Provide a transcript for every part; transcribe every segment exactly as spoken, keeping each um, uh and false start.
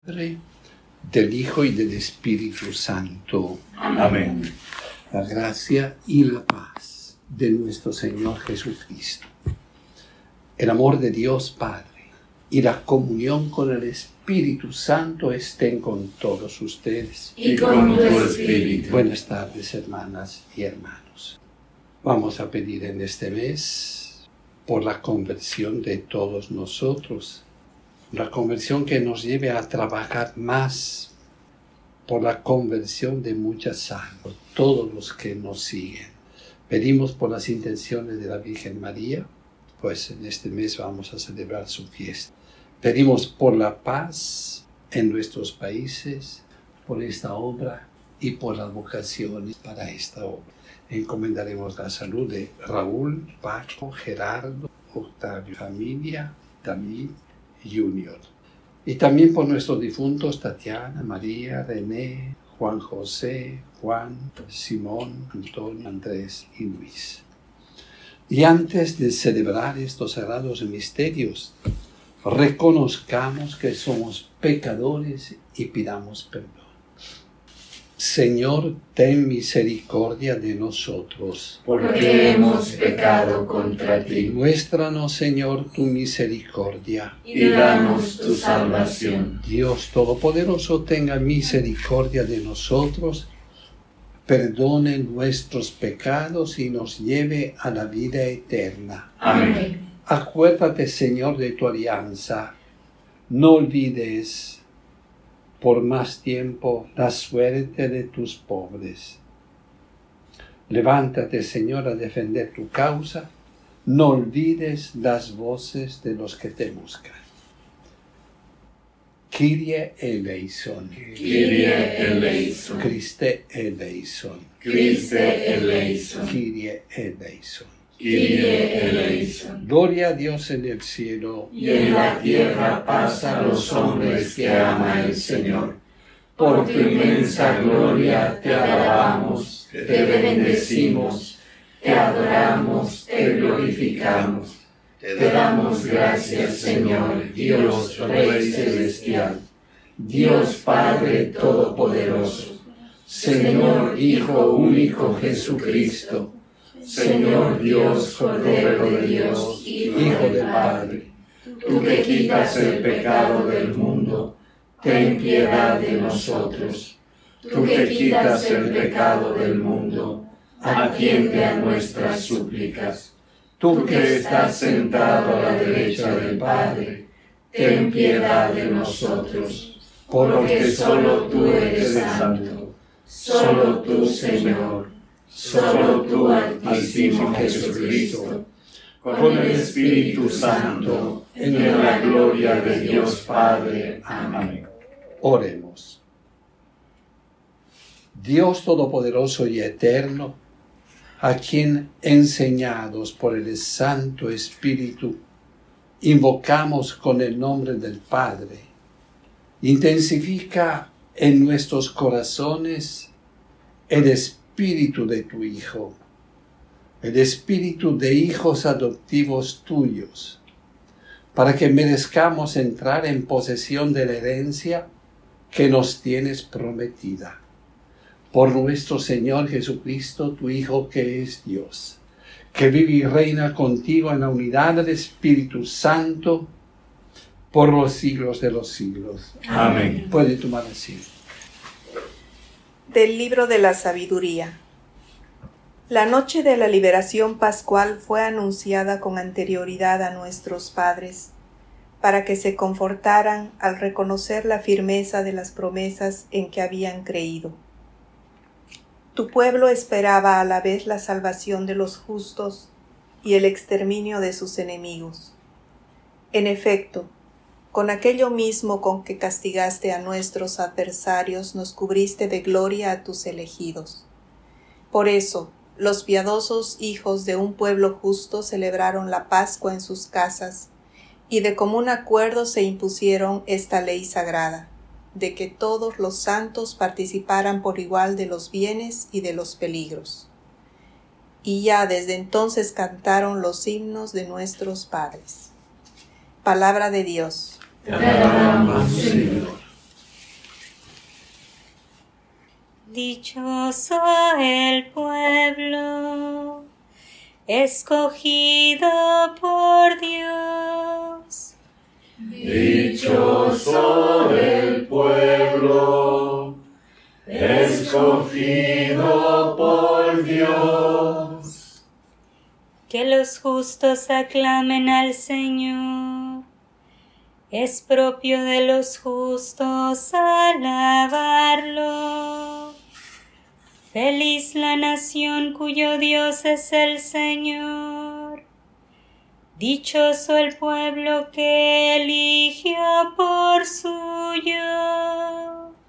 del Hijo y del Espíritu Santo. Amén. La gracia y la paz de nuestro Señor Jesucristo, el amor de Dios Padre y la comunión con el Espíritu Santo estén con todos ustedes. Y con tu espíritu. Buenas tardes, hermanas y hermanos. Vamos a pedir en este mes por la conversión de todos nosotros, la conversión que nos lleve a trabajar más por la conversión de muchas almas, todos los que nos siguen. Pedimos por las intenciones de la Virgen María, pues en este mes vamos a celebrar su fiesta. Pedimos por la paz en nuestros países, por esta obra y por las vocaciones para esta obra. Encomendaremos la salud de Raúl, Paco, Gerardo, Octavio, familia, David, Junior. Y también por nuestros difuntos Tatiana, María, René, Juan José, Juan, Simón, Antonio, Andrés y Luis. Y antes de celebrar estos sagrados misterios, reconozcamos que somos pecadores y pidamos perdón. Señor, ten misericordia de nosotros, porque hemos pecado contra ti. Muéstranos, Señor, tu misericordia y danos tu salvación. Dios Todopoderoso, tenga misericordia de nosotros, perdone nuestros pecados y nos lleve a la vida eterna. Amén. Acuérdate, Señor, de tu alianza. No olvides por más tiempo la suerte de tus pobres. Levántate, Señor, a defender tu causa. No olvides las voces de los que te buscan. Kyrie eleison. Kyrie eleison. Christe eleison. Christe eleison. Kyrie eleison. Kyrie eleison. Gloria a Dios en el cielo. Y en la tierra paz a los hombres que ama el Señor. Por tu inmensa gloria te alabamos, te bendecimos, te adoramos, te glorificamos. Te damos gracias, Señor, Dios Rey Celestial, Dios Padre Todopoderoso, Señor Hijo único Jesucristo, Señor Dios Cordero de Dios, Hijo del Padre, tú que quitas el pecado del mundo, ten piedad de nosotros. Tú que quitas el pecado del mundo, atiende a nuestras súplicas. Tú que estás sentado a la derecha del Padre, ten piedad de nosotros, porque solo tú eres santo, solo tú, Señor, solo tú, Altísimo Jesucristo, con el Espíritu Santo, en la gloria de Dios Padre. Amén. Oremos. Dios Todopoderoso y Eterno, a quien, enseñados por el Santo Espíritu, invocamos con el nombre del Padre, intensifica en nuestros corazones el Espíritu de tu Hijo, el Espíritu de hijos adoptivos tuyos, para que merezcamos entrar en posesión de la herencia que nos tienes prometida. Por nuestro Señor Jesucristo, tu Hijo, que es Dios, que vive y reina contigo en la unidad del Espíritu Santo, por los siglos de los siglos. Amén. Puede tomar asiento. Del libro de la sabiduría. La noche de la liberación pascual fue anunciada con anterioridad a nuestros padres, para que se confortaran al reconocer la firmeza de las promesas en que habían creído. Tu pueblo esperaba a la vez la salvación de los justos y el exterminio de sus enemigos. En efecto, con aquello mismo con que castigaste a nuestros adversarios, nos cubriste de gloria a tus elegidos. Por eso, los piadosos hijos de un pueblo justo celebraron la Pascua en sus casas, y de común acuerdo se impusieron esta ley sagrada, de que todos los santos participaran por igual de los bienes y de los peligros. Y ya desde entonces cantaron los himnos de nuestros padres. Palabra de Dios. Te alabamos, Señor. Dichoso el pueblo escogido por Dios. Dichoso el pueblo escogido por Dios. Que los justos aclamen al Señor. Es propio de los justos alabarlo. Feliz la nación cuyo Dios es el Señor. Dichoso el pueblo que eligió por suyo.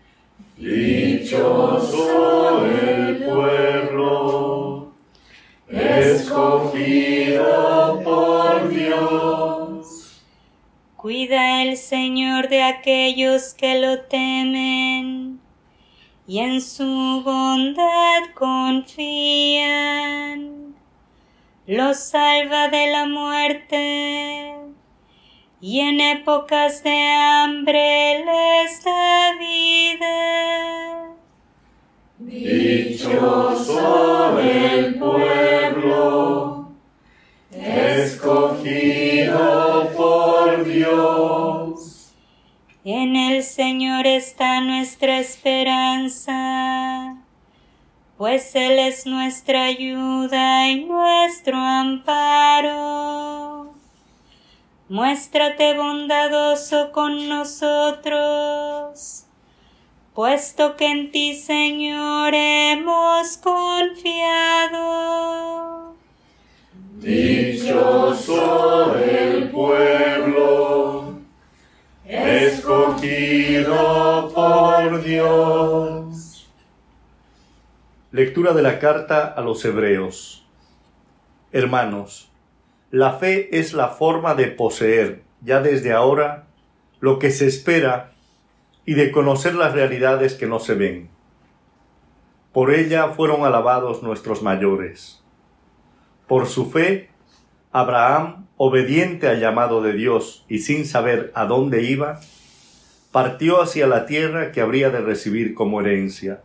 Dichoso el pueblo escogido por Dios. Cuida el Señor de aquellos que lo temen y en su bondad confían. Los salva de la muerte y en épocas de hambre les da vida. Dichoso el pueblo escogido por Dios. En el Señor está nuestra esperanza, pues Él es nuestra ayuda y nuestro amparo. Muéstrate bondadoso con nosotros, puesto que en ti, Señor, hemos confiado. Dichoso el pueblo escogido por Dios. Lectura de la carta a los Hebreos. Hermanos, la fe es la forma de poseer, ya desde ahora, lo que se espera y de conocer las realidades que no se ven. Por ella fueron alabados nuestros mayores. Por su fe, Abraham, obediente al llamado de Dios y sin saber a dónde iba, partió hacia la tierra que habría de recibir como herencia.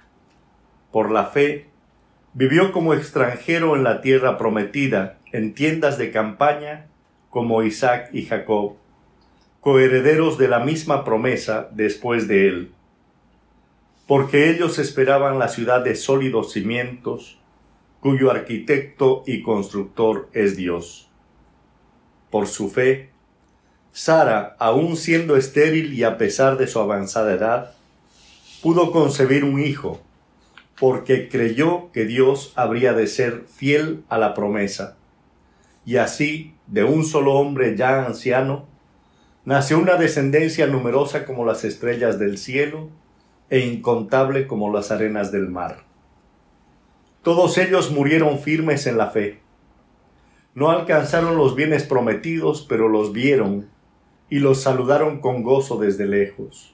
Por la fe, vivió como extranjero en la tierra prometida, en tiendas de campaña, como Isaac y Jacob, coherederos de la misma promesa después de él. Porque ellos esperaban la ciudad de sólidos cimientos, cuyo arquitecto y constructor es Dios. Por su fe, Sara, aun siendo estéril y a pesar de su avanzada edad, pudo concebir un hijo, porque creyó que Dios habría de ser fiel a la promesa. Y así, de un solo hombre ya anciano, nació una descendencia numerosa como las estrellas del cielo e incontable como las arenas del mar. Todos ellos murieron firmes en la fe. No alcanzaron los bienes prometidos, pero los vieron y los saludaron con gozo desde lejos.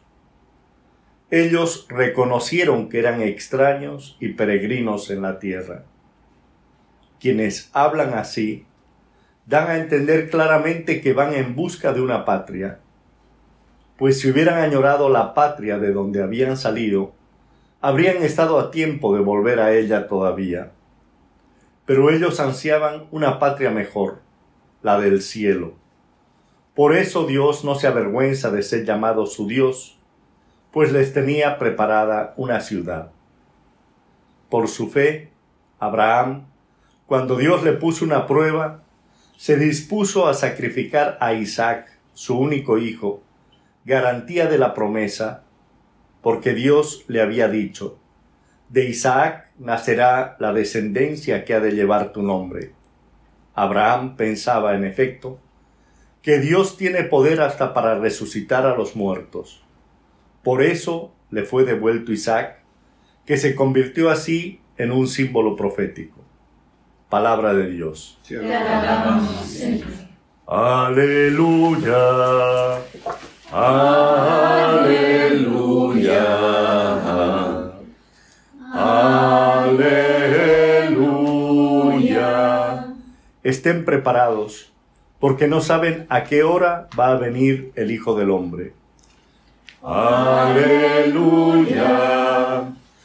Ellos reconocieron que eran extraños y peregrinos en la tierra. Quienes hablan así dan a entender claramente que van en busca de una patria, pues si hubieran añorado la patria de donde habían salido, habrían estado a tiempo de volver a ella todavía. Pero ellos ansiaban una patria mejor, la del cielo. Por eso Dios no se avergüenza de ser llamado su Dios, pues les tenía preparada una ciudad. Por su fe, Abraham, cuando Dios le puso una prueba, se dispuso a sacrificar a Isaac, su único hijo, garantía de la promesa, porque Dios le había dicho: de Isaac nacerá la descendencia que ha de llevar tu nombre. Abraham pensaba, en efecto, que Dios tiene poder hasta para resucitar a los muertos. Por eso le fue devuelto Isaac, que se convirtió así en un símbolo profético. Palabra de Dios. Te alabamos, Señor. Aleluya. Aleluya. Aleluya. Estén preparados, porque no saben a qué hora va a venir el Hijo del Hombre. Aleluya.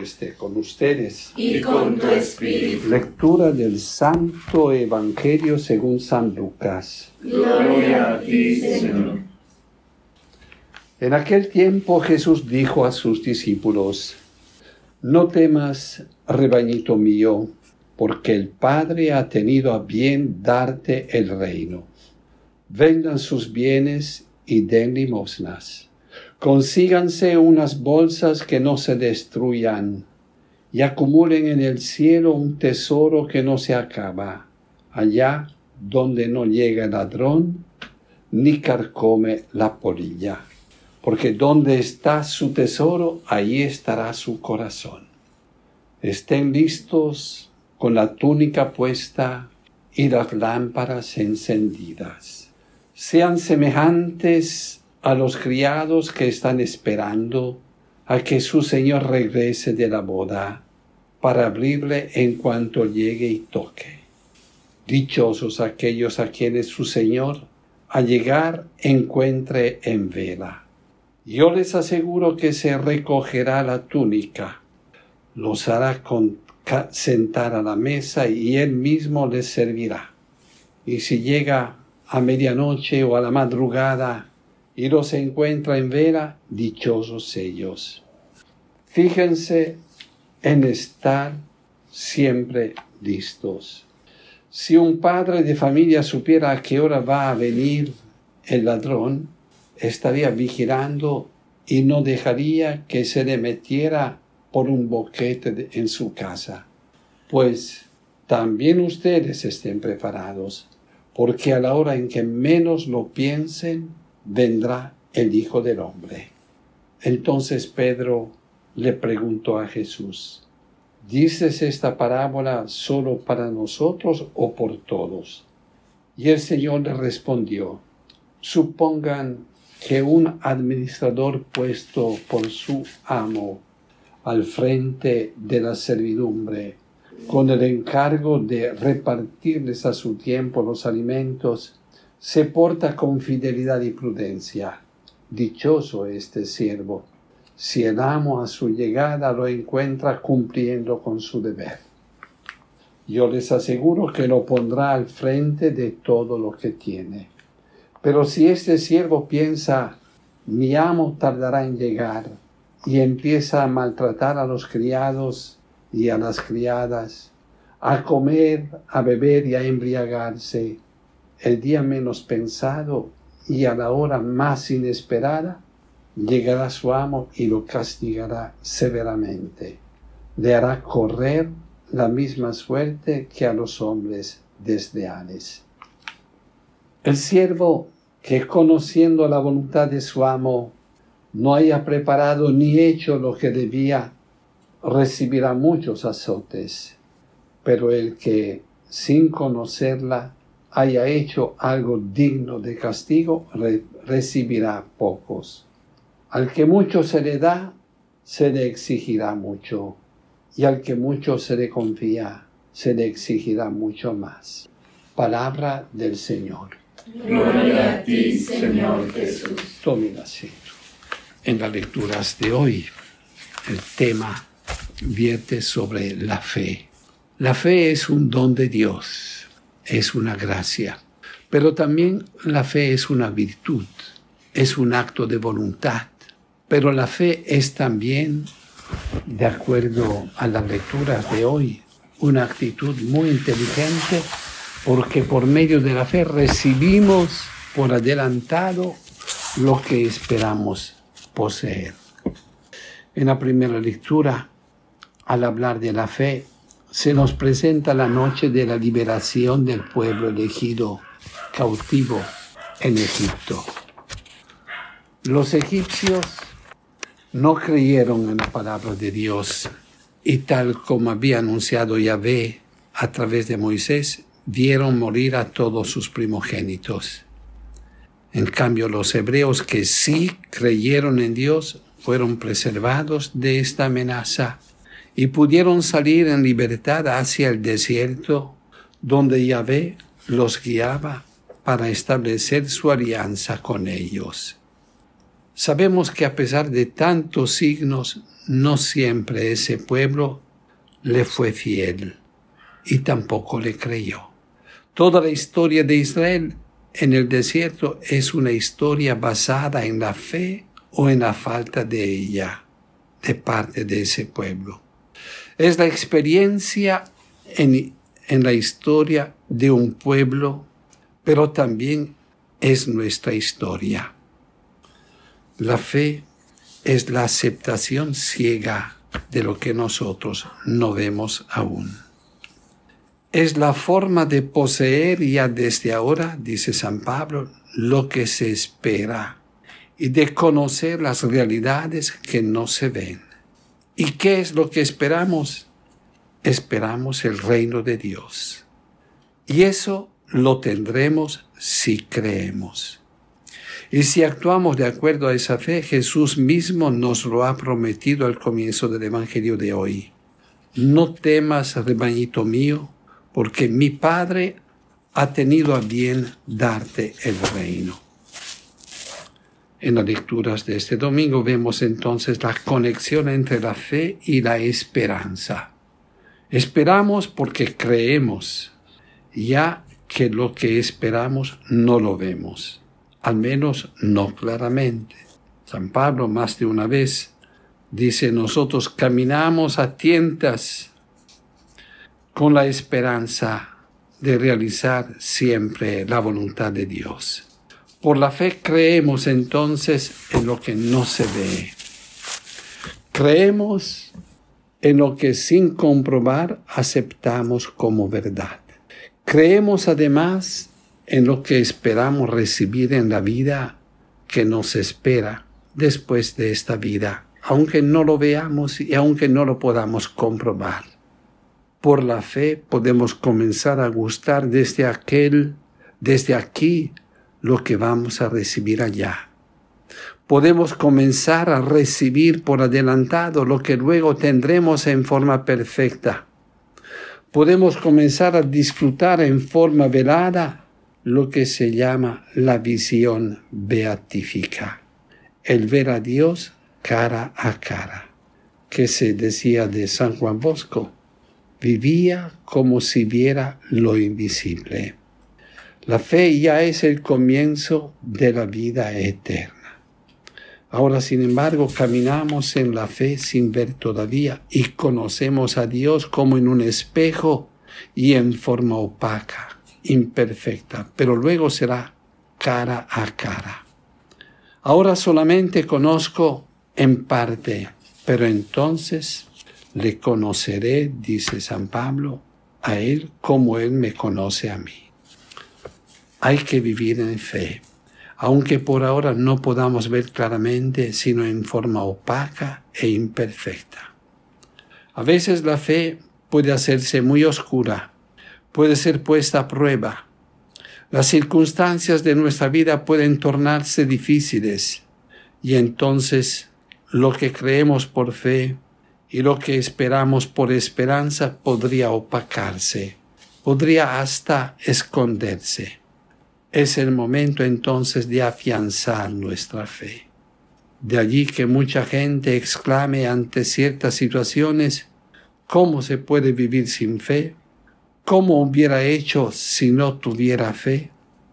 esté con ustedes. Y con tu espíritu. Lectura del Santo Evangelio según San Lucas. Gloria a ti, Señor. En aquel tiempo Jesús dijo a sus discípulos: No temas, rebañito mío, porque el Padre ha tenido a bien darte el reino. Vendan sus bienes y den limosnas. Consíganse unas bolsas que no se destruyan y acumulen en el cielo un tesoro que no se acaba, allá donde no llega el ladrón ni carcome la polilla. Porque donde está su tesoro, ahí estará su corazón. Estén listos con la túnica puesta y las lámparas encendidas. Sean semejantes a los criados que están esperando a que su señor regrese de la boda, para abrirle en cuanto llegue y toque. Dichosos aquellos a quienes su señor, al llegar, encuentre en vela. Yo les aseguro que se recogerá la túnica, los hará con, sentar a la mesa y él mismo les servirá. Y si llega a medianoche o a la madrugada y los encuentra en vela, dichosos ellos. Fíjense en estar siempre listos. Si un padre de familia supiera a qué hora va a venir el ladrón, estaría vigilando y no dejaría que se le metiera por un boquete de, en su casa. Pues también ustedes estén preparados, porque a la hora en que menos lo piensen, vendrá el Hijo del Hombre. Entonces Pedro le preguntó a Jesús: ¿Dices esta parábola solo para nosotros o por todos? Y el Señor le respondió: Supongan que un administrador puesto por su amo al frente de la servidumbre, con el encargo de repartirles a su tiempo los alimentos, se porta con fidelidad y prudencia. Dichoso este siervo, si el amo a su llegada lo encuentra cumpliendo con su deber. Yo les aseguro que lo pondrá al frente de todo lo que tiene. Pero si este siervo piensa: mi amo tardará en llegar, y empieza a maltratar a los criados y a las criadas, a comer, a beber y a embriagarse, el día menos pensado y a la hora más inesperada, llegará su amo y lo castigará severamente. Le hará correr la misma suerte que a los hombres desleales. El siervo que, conociendo la voluntad de su amo, no haya preparado ni hecho lo que debía, recibirá muchos azotes. Pero el que, sin conocerla, haya hecho algo digno de castigo, re- recibirá pocos. Al que mucho se le da, se le exigirá mucho, y al que mucho se le confía, se le exigirá mucho más. Palabra del Señor. Gloria a ti, Señor Jesús. Tomen asiento. En las lecturas de hoy, el tema vierte sobre la fe. La fe es un don de Dios, es una gracia, pero también la fe es una virtud, es un acto de voluntad. Pero la fe es también, de acuerdo a las lecturas de hoy, una actitud muy inteligente, porque por medio de la fe recibimos por adelantado lo que esperamos poseer. En la primera lectura, al hablar de la fe, se nos presenta la noche de la liberación del pueblo elegido cautivo en Egipto. Los egipcios no creyeron en la palabra de Dios y, tal como había anunciado Yahvé a través de Moisés, vieron morir a todos sus primogénitos. En cambio, los hebreos que sí creyeron en Dios fueron preservados de esta amenaza y pudieron salir en libertad hacia el desierto, donde Yahvé los guiaba para establecer su alianza con ellos. Sabemos que a pesar de tantos signos, no siempre ese pueblo le fue fiel y tampoco le creyó. Toda la historia de Israel en el desierto es una historia basada en la fe o en la falta de ella de parte de ese pueblo. Es la experiencia en, en la historia de un pueblo, pero también es nuestra historia. La fe es la aceptación ciega de lo que nosotros no vemos aún. Es la forma de poseer ya desde ahora, dice San Pablo, lo que se espera y de conocer las realidades que no se ven. ¿Y qué es lo que esperamos? Esperamos el reino de Dios. Y eso lo tendremos si creemos. Y si actuamos de acuerdo a esa fe, Jesús mismo nos lo ha prometido al comienzo del Evangelio de hoy. No temas, rebañito mío, porque mi Padre ha tenido a bien darte el reino. En las lecturas de este domingo vemos entonces la conexión entre la fe y la esperanza. Esperamos porque creemos, ya que lo que esperamos no lo vemos, al menos no claramente. San Pablo más de una vez dice, nosotros caminamos a tientas con la esperanza de realizar siempre la voluntad de Dios. Por la fe creemos entonces en lo que no se ve. Creemos en lo que sin comprobar aceptamos como verdad. Creemos además en lo que esperamos recibir en la vida que nos espera después de esta vida, aunque no lo veamos y aunque no lo podamos comprobar. Por la fe podemos comenzar a gustar desde aquel, desde aquí, lo que vamos a recibir allá. Podemos comenzar a recibir por adelantado lo que luego tendremos en forma perfecta. Podemos comenzar a disfrutar en forma velada lo que se llama la visión beatífica, el ver a Dios cara a cara, que se decía de San Juan Bosco, vivía como si viera lo invisible. La fe ya es el comienzo de la vida eterna. Ahora, sin embargo, caminamos en la fe sin ver todavía y conocemos a Dios como en un espejo y en forma opaca, imperfecta, pero luego será cara a cara. Ahora solamente conozco en parte, pero entonces le conoceré, dice San Pablo, a Él como Él me conoce a mí. Hay que vivir en fe, aunque por ahora no podamos ver claramente, sino en forma opaca e imperfecta. A veces la fe puede hacerse muy oscura, puede ser puesta a prueba. Las circunstancias de nuestra vida pueden tornarse difíciles y entonces lo que creemos por fe y lo que esperamos por esperanza podría opacarse, podría hasta esconderse. Es el momento entonces de afianzar nuestra fe. De allí que mucha gente exclame ante ciertas situaciones, ¿cómo se puede vivir sin fe? ¿Cómo hubiera hecho si no tuviera fe?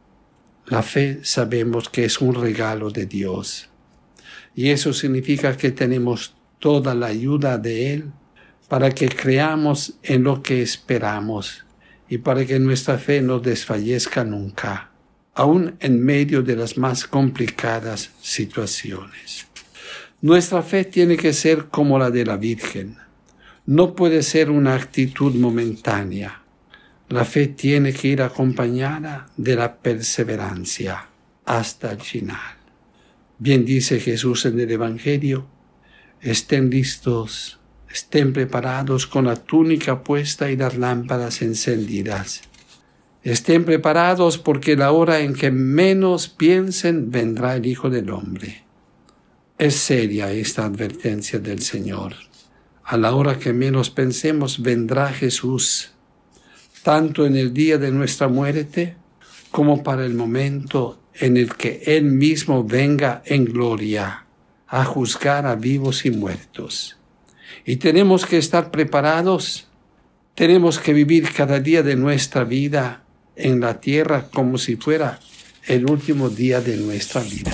La fe sabemos que es un regalo de Dios. Y eso significa que tenemos toda la ayuda de Él para que creamos en lo que esperamos y para que nuestra fe no desfallezca nunca, aún en medio de las más complicadas situaciones. Nuestra fe tiene que ser como la de la Virgen. No puede ser una actitud momentánea. La fe tiene que ir acompañada de la perseverancia hasta el final. Bien dice Jesús en el Evangelio, estén listos, estén preparados con la túnica puesta y las lámparas encendidas. Estén preparados porque la hora en que menos piensen vendrá el Hijo del Hombre. Es seria esta advertencia del Señor. A la hora que menos pensemos vendrá Jesús, tanto en el día de nuestra muerte como para el momento en el que Él mismo venga en gloria a juzgar a vivos y muertos. Y tenemos que estar preparados. Tenemos que vivir cada día de nuestra vida en la tierra como si fuera el último día de nuestra vida.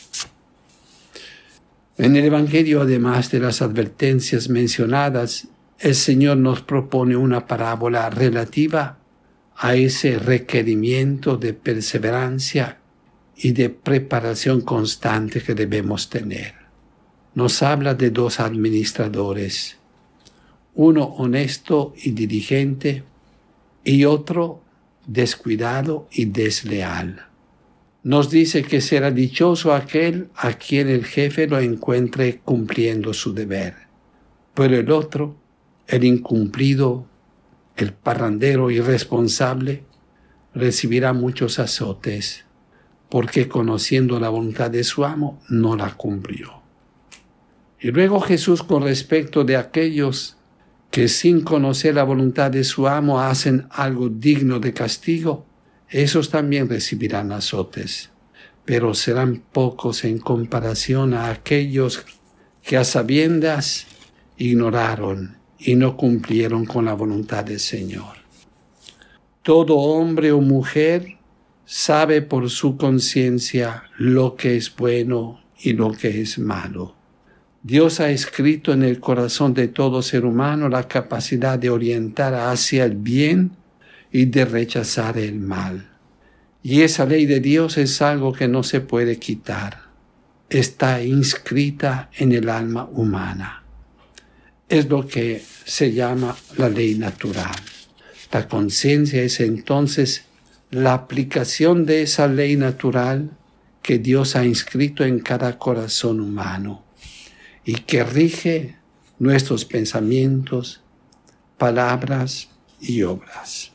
En el Evangelio, además de las advertencias mencionadas, el Señor nos propone una parábola relativa a ese requerimiento de perseverancia y de preparación constante que debemos tener. Nos habla de dos administradores, uno honesto y diligente y otro descuidado y desleal. Nos dice que será dichoso aquel a quien el jefe lo encuentre cumpliendo su deber, pero el otro, el incumplido, el parrandero irresponsable, recibirá muchos azotes, porque conociendo la voluntad de su amo, no la cumplió. Y luego Jesús, con respecto de aquellos que sin conocer la voluntad de su amo hacen algo digno de castigo, esos también recibirán azotes, pero serán pocos en comparación a aquellos que a sabiendas ignoraron y no cumplieron con la voluntad del Señor. Todo hombre o mujer sabe por su conciencia lo que es bueno y lo que es malo. Dios ha escrito en el corazón de todo ser humano la capacidad de orientar hacia el bien y de rechazar el mal. Y esa ley de Dios es algo que no se puede quitar. Está inscrita en el alma humana. Es lo que se llama la ley natural. La conciencia es entonces la aplicación de esa ley natural que Dios ha inscrito en cada corazón humano y que rige nuestros pensamientos, palabras y obras.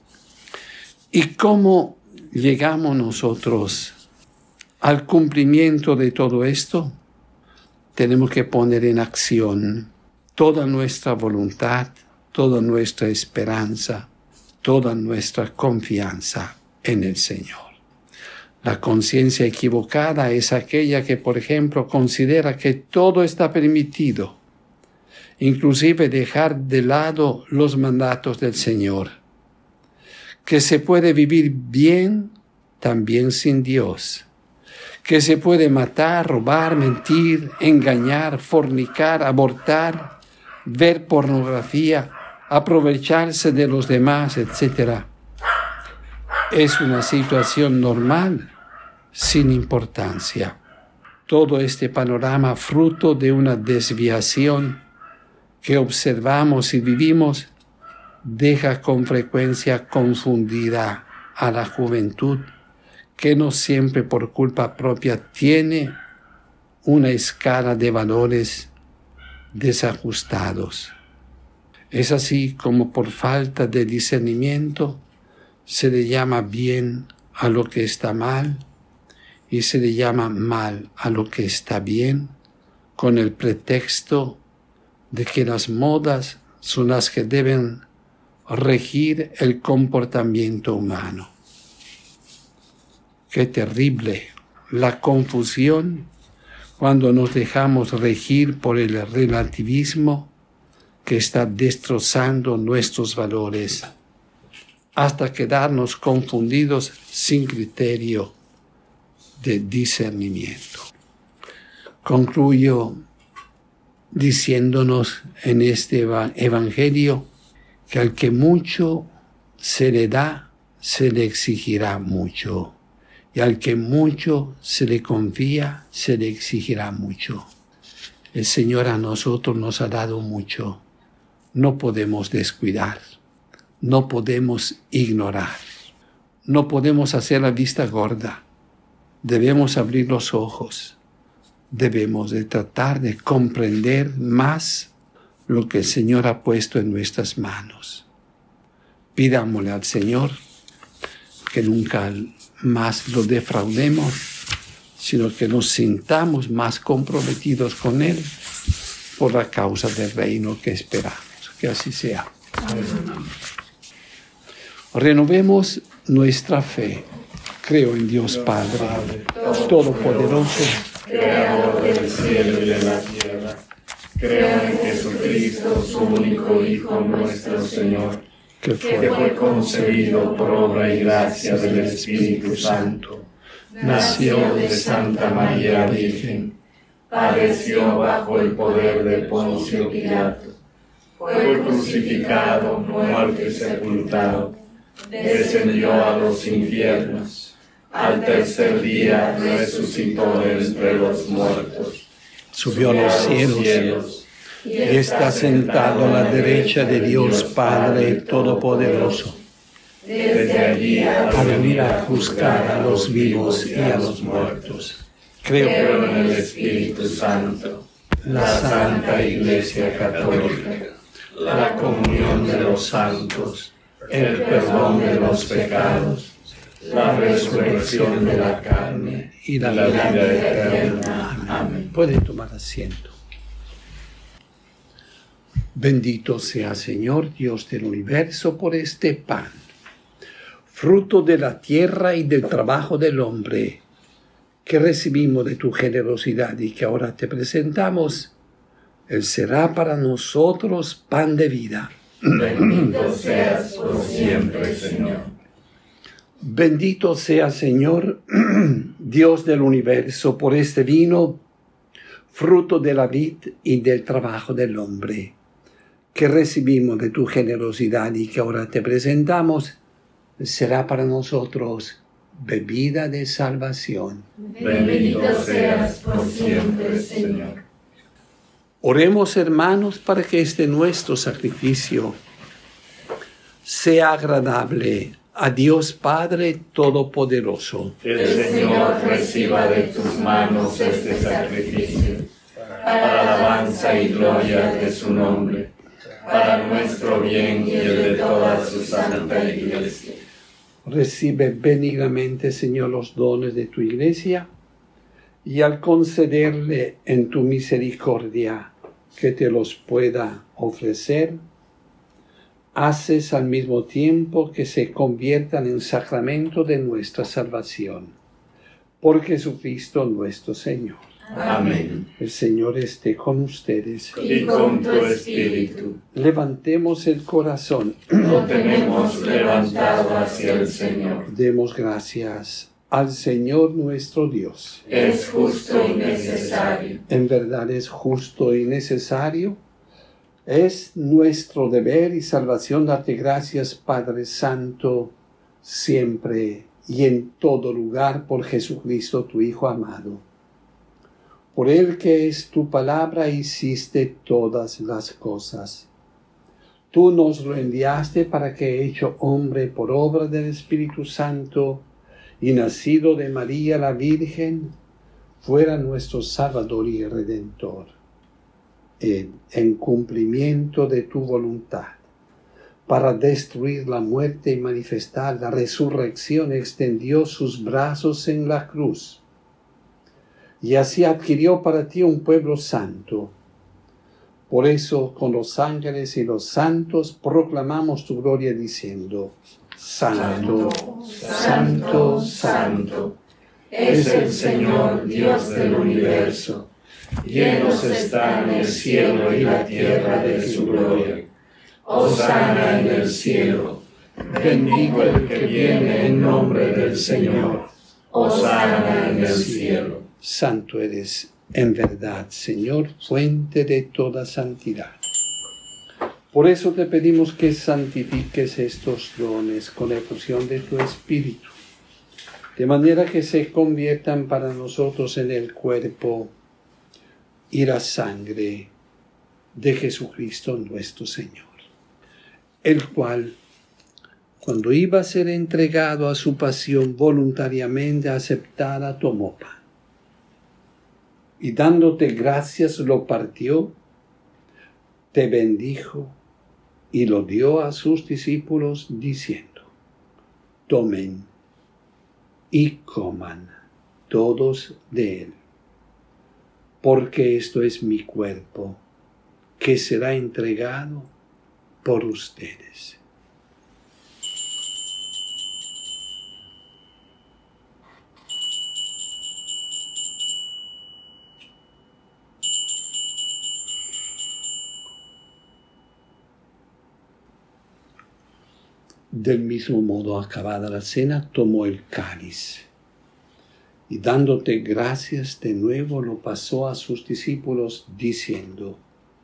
¿Y cómo llegamos nosotros al cumplimiento de todo esto? Tenemos que poner en acción toda nuestra voluntad, toda nuestra esperanza, toda nuestra confianza en el Señor. La conciencia equivocada es aquella que, por ejemplo, considera que todo está permitido, inclusive dejar de lado los mandatos del Señor, que se puede vivir bien también sin Dios, que se puede matar, robar, mentir, engañar, fornicar, abortar, ver pornografía, aprovecharse de los demás, etcétera. Es una situación normal, sin importancia. Todo este panorama, fruto de una desviación que observamos y vivimos, deja con frecuencia confundida a la juventud, que no siempre por culpa propia tiene una escala de valores desajustados. Es así como por falta de discernimiento se le llama bien a lo que está mal y se le llama mal a lo que está bien, con el pretexto de que las modas son las que deben regir el comportamiento humano. Qué terrible la confusión cuando nos dejamos regir por el relativismo que está destrozando nuestros valores hasta quedarnos confundidos sin criterio de discernimiento. Concluyo diciéndonos en este evangelio que al que mucho se le da, se le exigirá mucho, y al que mucho se le confía, se le exigirá mucho. El Señor a nosotros nos ha dado mucho. No podemos descuidar, no podemos ignorar, no podemos hacer la vista gorda. Debemos abrir los ojos, debemos de tratar de comprender más lo que el Señor ha puesto en nuestras manos. Pidámosle al Señor que nunca más lo defraudemos, sino que nos sintamos más comprometidos con Él por la causa del reino que esperamos. Que así sea. Amén. Renovemos nuestra fe. Creo en Dios Padre Todopoderoso, Creador del cielo y de la tierra. Creo en Jesucristo, su único Hijo, nuestro Señor, que que fue fue concebido por obra y gracia del Espíritu Santo. Nació de Santa María Virgen, padeció bajo el poder de Poncio Pilato, fue crucificado, muerto y sepultado, descendió a los infiernos, al tercer día resucitó de entre los muertos, subió a los cielos y está sentado a la derecha de Dios Padre Todopoderoso. Desde allí a ha venir a juzgar a los vivos y a los muertos. Creo Creo en el Espíritu Santo, la Santa Iglesia Católica, la comunión de los santos, el perdón de los pecados, la resurrección de la carne y la la vida vida eterna. eterna. Amén. Puede tomar asiento. Bendito sea, Señor, Dios del universo, por este pan, fruto de la tierra y del trabajo del hombre, que recibimos de tu generosidad y que ahora te presentamos. Él será para nosotros pan de vida. Bendito seas por siempre, Señor. Bendito sea, Señor, Dios del universo, por este vino, fruto de la vid y del trabajo del hombre, que recibimos de tu generosidad y que ahora te presentamos. Será para nosotros bebida de salvación. Bendito seas por siempre, Señor. Oremos, hermanos, para que este nuestro sacrificio sea agradable a Dios Padre Todopoderoso. El Señor reciba de tus manos este sacrificio, para alabanza y gloria de su nombre, para nuestro bien y el de toda su santa Iglesia. Recibe benignamente, Señor, los dones de tu Iglesia, y al concederle en tu misericordia que te los pueda ofrecer, haces al mismo tiempo que se conviertan en sacramento de nuestra salvación. Por Jesucristo nuestro Señor. Amén. El Señor esté con ustedes. Y con tu espíritu. Levantemos el corazón. Lo tenemos levantado hacia el Señor. Demos gracias al Señor nuestro Dios. Es justo y necesario. En verdad es justo y necesario. Es nuestro deber y salvación darte gracias, Padre Santo, siempre y en todo lugar, por Jesucristo, tu Hijo amado. Por Él, que es tu palabra, hiciste todas las cosas. Tú nos lo enviaste para que, hecho hombre por obra del Espíritu Santo y nacido de María la Virgen, fuera nuestro Salvador y Redentor. Él, en cumplimiento de tu voluntad, para destruir la muerte y manifestar la resurrección, extendió sus brazos en la cruz, y así adquirió para ti un pueblo santo. Por eso, con los ángeles y los santos, proclamamos tu gloria diciendo: Santo, Santo, Santo, es el Señor Dios del universo. Llenos están el cielo y la tierra de su gloria. Hosana en el cielo. Bendigo el que viene en nombre del Señor. Hosana en el cielo. Santo eres en verdad, Señor, fuente de toda santidad. Por eso te pedimos que santifiques estos dones con la efusión de tu Espíritu, de manera que se conviertan para nosotros en el cuerpo y la sangre de Jesucristo nuestro Señor, el cual, cuando iba a ser entregado a su pasión, voluntariamente aceptada, tomó pan, y dándote gracias lo partió, te bendijo y lo dio a sus discípulos diciendo: tomen y coman todos de él, porque esto es mi cuerpo, que será entregado por ustedes. Del mismo modo, acabada la cena, tomó el cáliz y dándote gracias de nuevo lo pasó a sus discípulos diciendo: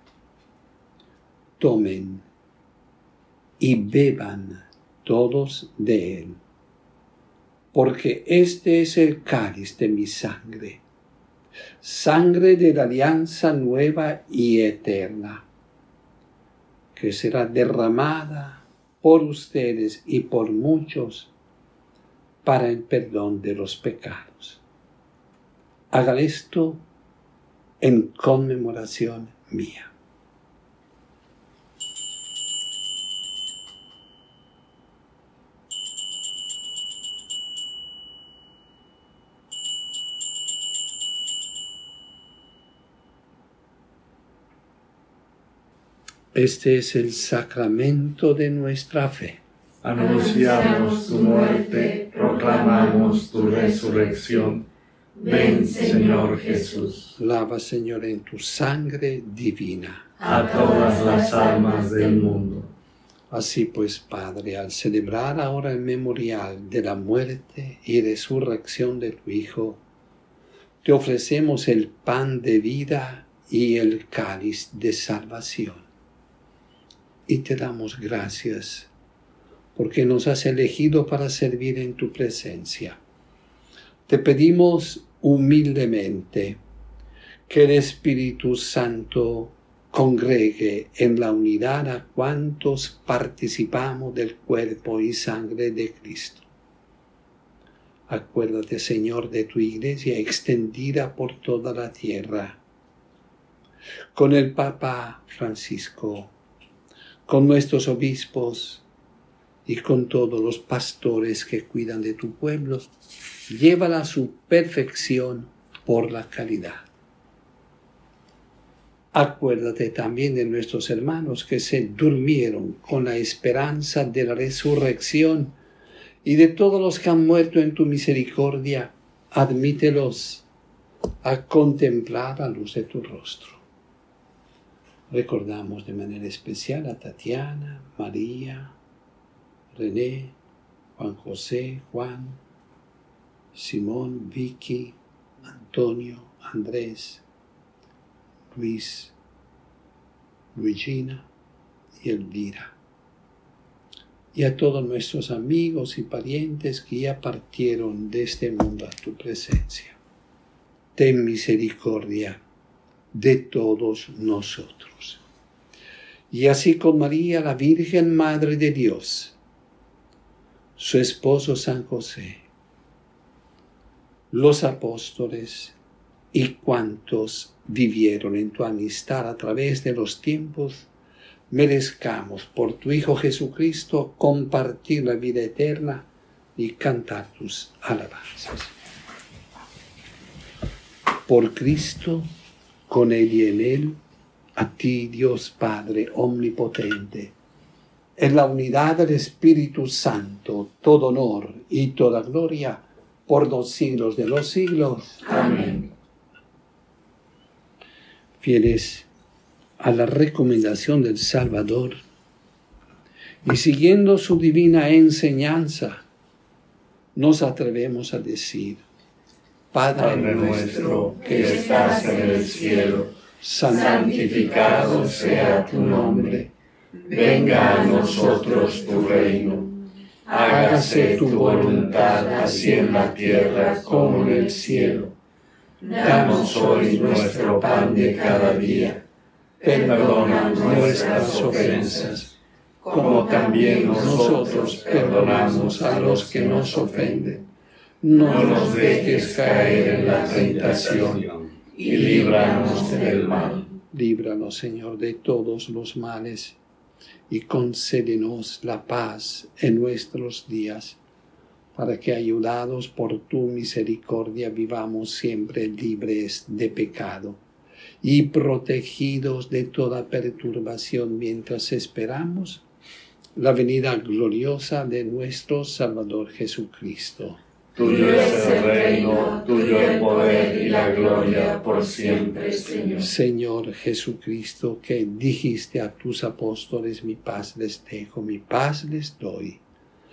tomen y beban todos de él, porque este es el cáliz de mi sangre, sangre de la alianza nueva y eterna, que será derramada por ustedes y por muchos para el perdón de los pecados. Hagan esto en conmemoración mía. Este es el sacramento de nuestra fe. Anunciamos tu muerte, proclamamos tu resurrección. Ven, Señor Jesús. Lava, Señor, en tu sangre divina a todas las almas del mundo. Así pues, Padre, al celebrar ahora el memorial de la muerte y resurrección de tu Hijo, te ofrecemos el pan de vida y el cáliz de salvación. Y te damos gracias porque nos has elegido para servir en tu presencia. Te pedimos humildemente que el Espíritu Santo congregue en la unidad a cuantos participamos del cuerpo y sangre de Cristo. Acuérdate, Señor, de tu Iglesia extendida por toda la tierra, con el Papa Francisco, con nuestros obispos y con todos los pastores que cuidan de tu pueblo. Llévala a su perfección por la caridad. Acuérdate también de nuestros hermanos que se durmieron con la esperanza de la resurrección y de todos los que han muerto en tu misericordia. Admítelos a contemplar la luz de tu rostro. Recordamos de manera especial a Tatiana, María, René, Juan José, Juan, Simón, Vicky, Antonio, Andrés, Luis, Luigina y Elvira. Y a todos nuestros amigos y parientes que ya partieron de este mundo a tu presencia. Ten misericordia de todos nosotros. Y así con María, la Virgen Madre de Dios, su esposo San José, los apóstoles y cuantos vivieron en tu amistad a través de los tiempos, merezcamos por tu Hijo Jesucristo compartir la vida eterna y cantar tus alabanzas. Por Cristo, con Él y en Él, a ti, Dios Padre omnipotente, en la unidad del Espíritu Santo, todo honor y toda gloria por los siglos de los siglos. Amén. Fieles a la recomendación del Salvador y siguiendo su divina enseñanza, nos atrevemos a decir: Padre, Padre nuestro que estás en el cielo, santificado sea tu nombre. Venga a nosotros tu reino. Hágase tu voluntad así en la tierra como en el cielo. Danos hoy nuestro pan de cada día. Perdona nuestras ofensas, como también nosotros perdonamos a los que nos ofenden. No nos dejes caer en la tentación y líbranos del mal. Líbranos, Señor, de todos los males y concédenos la paz en nuestros días, para que, ayudados por tu misericordia, vivamos siempre libres de pecado y protegidos de toda perturbación mientras esperamos la venida gloriosa de nuestro Salvador Jesucristo. Tuyo es el reino, tuyo el poder y la gloria por siempre, Señor. Señor Jesucristo, que dijiste a tus apóstoles: mi paz les dejo, mi paz les doy.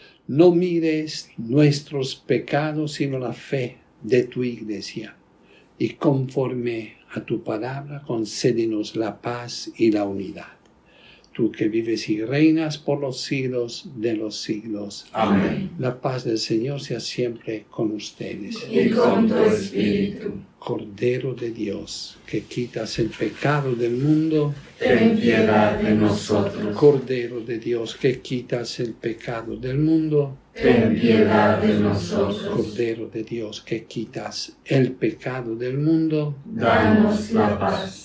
No mires nuestros pecados, sino la fe de tu iglesia. Y conforme a tu palabra, concédenos la paz y la unidad. Tú que vives y reinas por los siglos de los siglos. Amén. La paz del Señor sea siempre con ustedes. Y con tu espíritu. Cordero de Dios, que quitas el pecado del mundo, Ten piedad de nosotros. Cordero de Dios, que quitas el pecado del mundo, Ten piedad de nosotros. Cordero de Dios, que quitas el pecado del mundo, Danos la paz.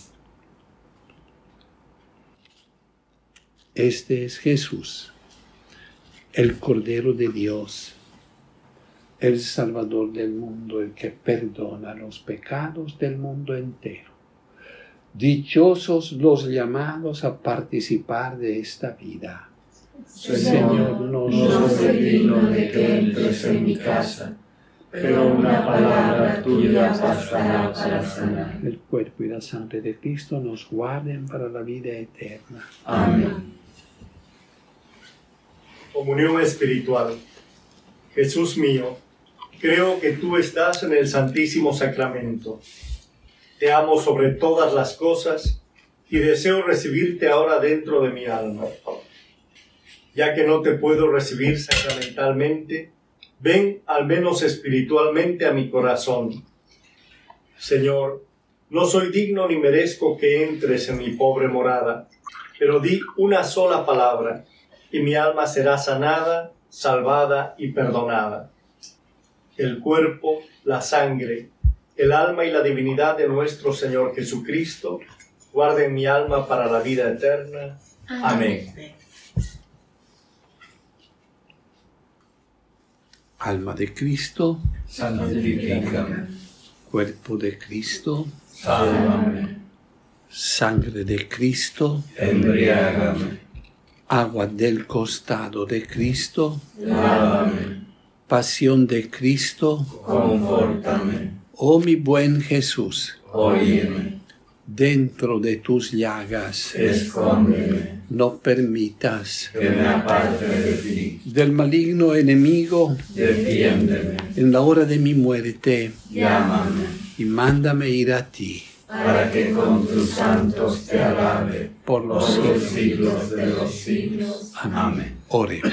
Este es Jesús, el Cordero de Dios, el Salvador del mundo, el que perdona los pecados del mundo entero. Dichosos los llamados a participar de esta vida. Señor, no soy digno de que entres en mi casa, pero una palabra tuya bastará para sanar. El cuerpo y la sangre de Cristo nos guarden para la vida eterna. Amén. Comunión espiritual. Jesús mío, creo que tú estás en el Santísimo Sacramento. Te amo sobre todas las cosas y deseo recibirte ahora dentro de mi alma. Ya que no te puedo recibir sacramentalmente, ven al menos espiritualmente a mi corazón. Señor, no soy digno ni merezco que entres en mi pobre morada, pero di una sola palabra y mi alma será sanada, salvada y perdonada. El cuerpo, la sangre, el alma y la divinidad de nuestro Señor Jesucristo guarden mi alma para la vida eterna. Amén. Alma de Cristo, Santifícame. cuerpo de Cristo, Sálvame. sangre de Cristo, Embriágame. agua del costado de Cristo, Lávame. pasión de Cristo, Confórtame. oh mi buen Jesús, Óyeme. dentro de tus llagas, Escóndeme. no permitas Que me aparte de ti. del maligno enemigo Defiéndeme. en la hora de mi muerte, Llámame. y mándame ir a ti Para que con tus santos te alabe por por los los siglos. siglos de los siglos. Amén. Oremos.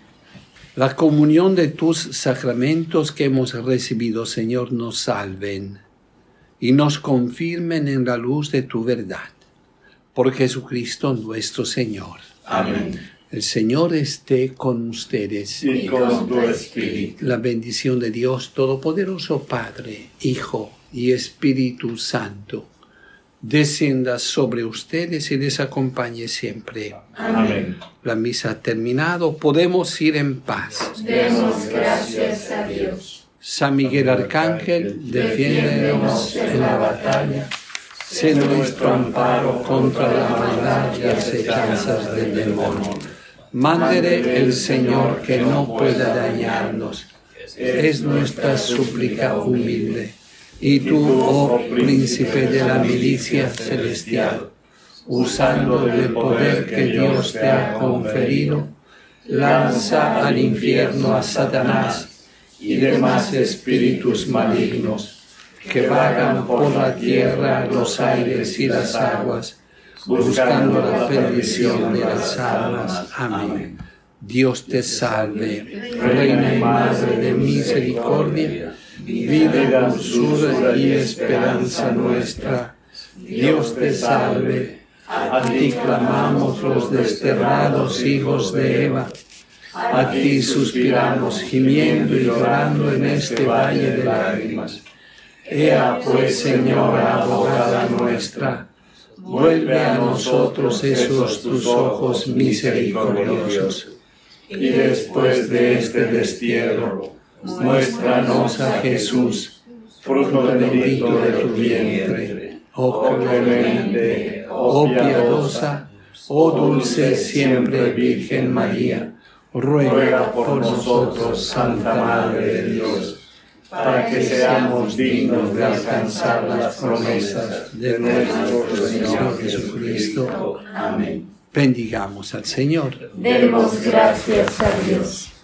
La comunión de tus sacramentos que hemos recibido, Señor, nos salven y nos confirmen en la luz de tu verdad. Por Jesucristo nuestro Señor. Amén. El Señor esté con ustedes. Y con tu espíritu. La bendición de Dios Todopoderoso, Padre, Hijo y Espíritu Santo, descienda sobre ustedes y les acompañe siempre. Amén. La misa ha terminado, podemos ir en paz. Demos gracias a Dios. San Miguel Arcángel, defiéndenos en la batalla. Sé nuestro amparo contra la maldad y acechanzas del demonio. Mándele el Señor que no pueda dañarnos. Es nuestra súplica humilde. Y tú, oh príncipe de la milicia celestial, usando del poder que Dios te ha conferido, lanza al infierno a Satanás y demás espíritus malignos que vagan por la tierra, los aires y las aguas, buscando la perdición de las almas. Amén. Dios te salve, Reina y Madre de misericordia, vida, dulzura y esperanza nuestra. Dios te salve, a ti clamamos los desterrados hijos de Eva, a ti suspiramos gimiendo y llorando en este valle de lágrimas. Ea pues, Señora, abogada nuestra, vuelve a nosotros esos tus ojos misericordiosos, y después de este destierro, muéstranos a Jesús, fruto bendito de tu vientre. Oh clemente, oh piadosa, oh dulce siempre Virgen María, ruega por nosotros, Santa Madre de Dios, para que seamos dignos de alcanzar las promesas de nuestro Señor Jesucristo. Amén. Bendigamos al Señor. Demos gracias a Dios.